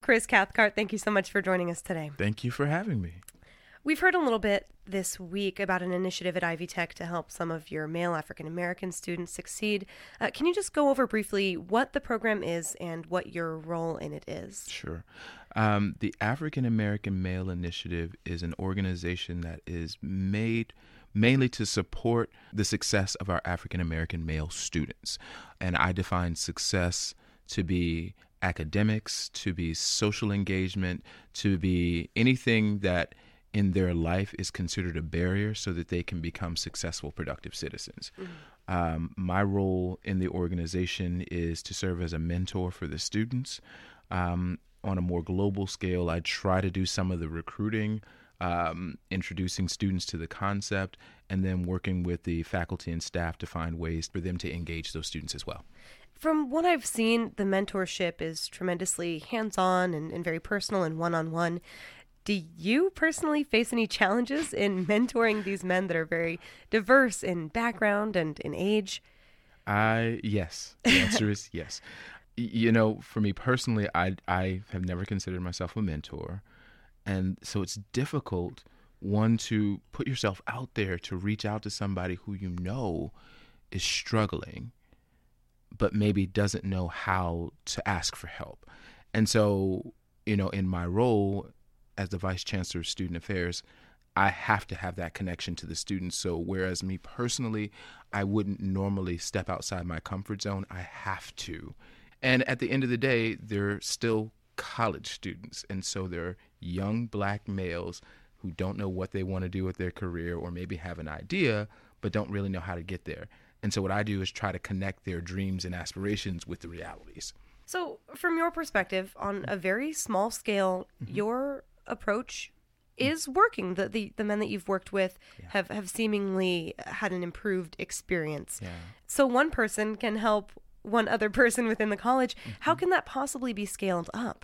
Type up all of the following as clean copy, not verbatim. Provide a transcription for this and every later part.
Chris Cathcart, thank you so much for joining us today. Thank you for having me. We've heard a little bit this week about an initiative at Ivy Tech to help some of your male African-American students succeed. Can you just go over briefly what the program is and what your role in it is? Sure. The African-American Male Initiative is an organization that is made mainly to support the success of our African-American male students. And I define success to be academics, to be social engagement, to be anything that in their life is considered a barrier so that they can become successful, productive citizens. Mm-hmm. My role in the organization is to serve as a mentor for the students. On a more global scale, I try to do some of the recruiting, introducing students to the concept, and then working with the faculty and staff to find ways for them to engage those students as well. From what I've seen, the mentorship is tremendously hands-on and very personal and one-on-one. Do you personally face any challenges in mentoring these men that are very diverse in background and in age? Yes. The answer is yes. You know, for me personally, I have never considered myself a mentor. And so it's difficult, one, to put yourself out there to reach out to somebody who you know is struggling, but maybe doesn't know how to ask for help. And so, you know, in my role as the Vice Chancellor of Student Affairs, I have to have that connection to the students. So whereas me personally, I wouldn't normally step outside my comfort zone, I have to. And at the end of the day, they're still college students. And so they're young Black males who don't know what they want to do with their career, or maybe have an idea, but don't really know how to get there. And so what I do is try to connect their dreams and aspirations with the realities. So from your perspective, on a very small scale, Mm-hmm. your approach is working. The men that you've worked with have seemingly had an improved experience. Yeah. So one person can help one other person within the college. Mm-hmm. How can that possibly be scaled up?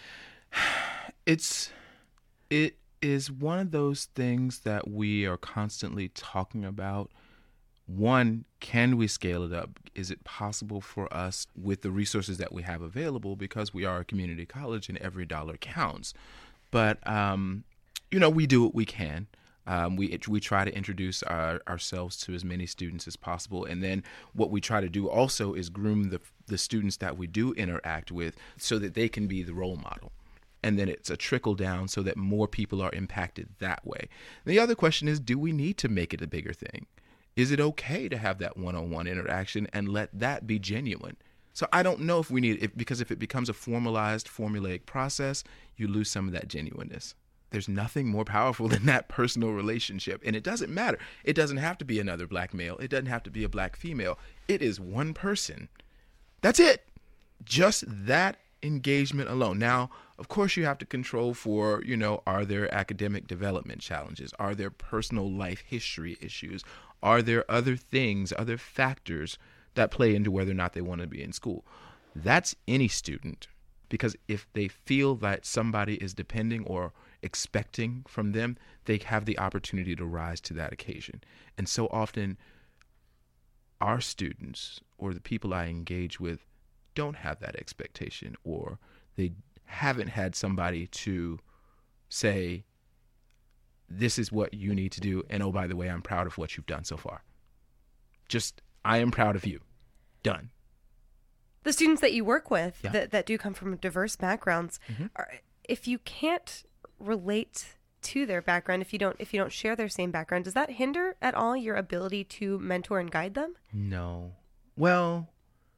It is one of those things that we are constantly talking about. One, can we scale it up? Is it possible for us with the resources that we have available, because we are a community college and every dollar counts? But, you know, we do what we can. We try to introduce ourselves to as many students as possible. And then what we try to do also is groom the students that we do interact with so that they can be the role model. And then it's a trickle down so that more people are impacted that way. The other question is, do we need to make it a bigger thing? Is it okay to have that one-on-one interaction and let that be genuine? So I don't know if we need it, because if it becomes a formalized, formulaic process, you lose some of that genuineness. There's nothing more powerful than that personal relationship. And it doesn't matter. It doesn't have to be another Black male. It doesn't have to be a Black female. It is one person. That's it. Just that engagement alone. Now, of course, you have to control for, you know, are there academic development challenges? Are there personal life history issues? Are there other things, other factors that play into whether or not they want to be in school? That's any student, because if they feel that somebody is depending or expecting from them, they have the opportunity to rise to that occasion. And so often our students, or the people I engage with, don't have that expectation, or they haven't had somebody to say, this is what you need to do, and oh, by the way, I'm proud of what you've done so far. Just, I am proud of you. Done. The students that you work with Yeah. that do come from diverse backgrounds, Mm-hmm. if you can't relate to their background, if you don't share their same background, does that hinder at all your ability to mentor and guide them? No. Well,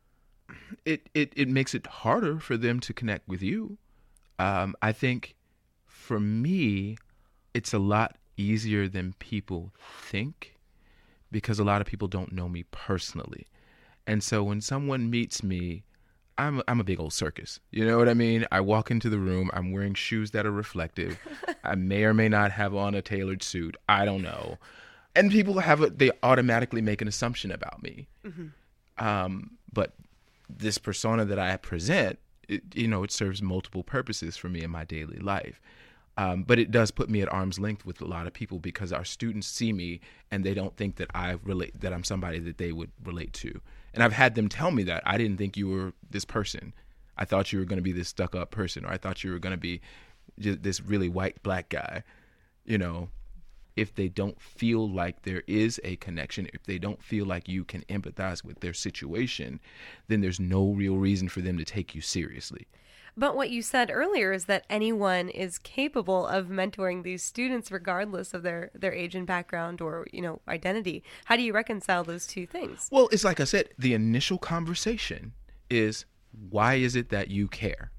it makes it harder for them to connect with you. I think for me, it's a lot easier than people think, because a lot of people don't know me personally. And so when someone meets me, I'm a big old circus. You know what I mean? I walk into the room, I'm wearing shoes that are reflective. I may or may not have on a tailored suit. I don't know. And people they automatically make an assumption about me. Mm-hmm. But this persona that I present, it serves multiple purposes for me in my daily life. But it does put me at arm's length with a lot of people, because our students see me and they don't think that that I'm somebody that they would relate to. And I've had them tell me that I didn't think you were this person. I thought you were going to be this stuck up person, or I thought you were going to be just this really white black guy. You know, if they don't feel like there is a connection, if they don't feel like you can empathize with their situation, then there's no real reason for them to take you seriously. But what you said earlier is that anyone is capable of mentoring these students regardless of their age and background or, identity. How do you reconcile those two things? Well, it's like I said, the initial conversation is, why is it that you care?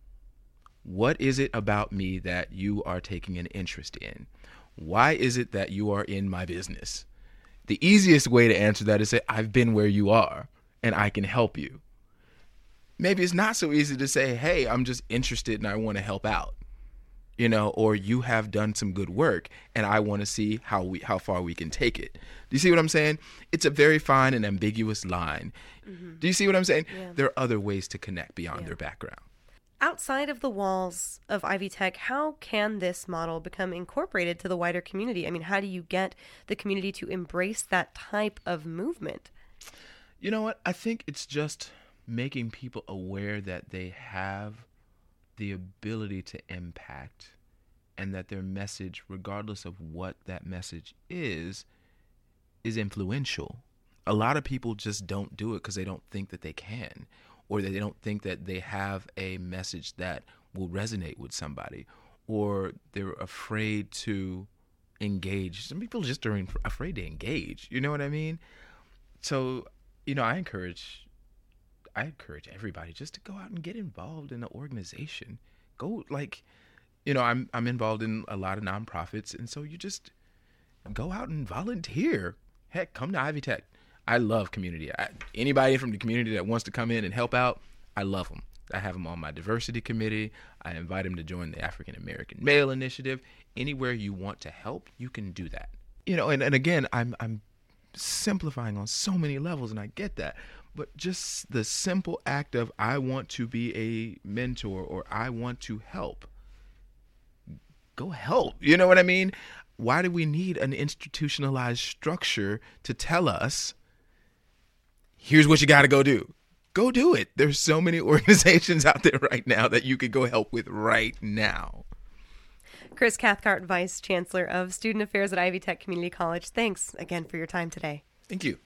What is it about me that you are taking an interest in? Why is it that you are in my business? The easiest way to answer that is say, I've been where you are and I can help you. Maybe it's not so easy to say, hey, I'm just interested and I want to help out, or you have done some good work and I want to see how far we can take it. Do you see what I'm saying? It's a very fine and ambiguous line. Mm-hmm. Do you see what I'm saying? Yeah. There are other ways to connect beyond their background. Outside of the walls of Ivy Tech, how can this model become incorporated to the wider community? I mean, how do you get the community to embrace that type of movement? You know what? I think it's just making people aware that they have the ability to impact and that their message, regardless of what that message is influential. A lot of people just don't do it because they don't think that they can, or that they don't think that they have a message that will resonate with somebody, or they're afraid to engage. Some people just are afraid to engage. You know what I mean? So, I encourage everybody just to go out and get involved in an organization. Go, I'm involved in a lot of nonprofits, and so you just go out and volunteer. Heck, come to Ivy Tech. I love community. Anybody from the community that wants to come in and help out, I love them. I have them on my diversity committee. I invite them to join the African American Male Initiative. Anywhere you want to help, you can do that. And again, I'm simplifying on so many levels, and I get that. But just the simple act of, I want to be a mentor, or I want to help. Go help. You know what I mean? Why do we need an institutionalized structure to tell us, here's what you got to go do? Go do it. There's so many organizations out there right now that you could go help with right now. Chris Cathcart, Vice Chancellor of Student Affairs at Ivy Tech Community College. Thanks again for your time today. Thank you.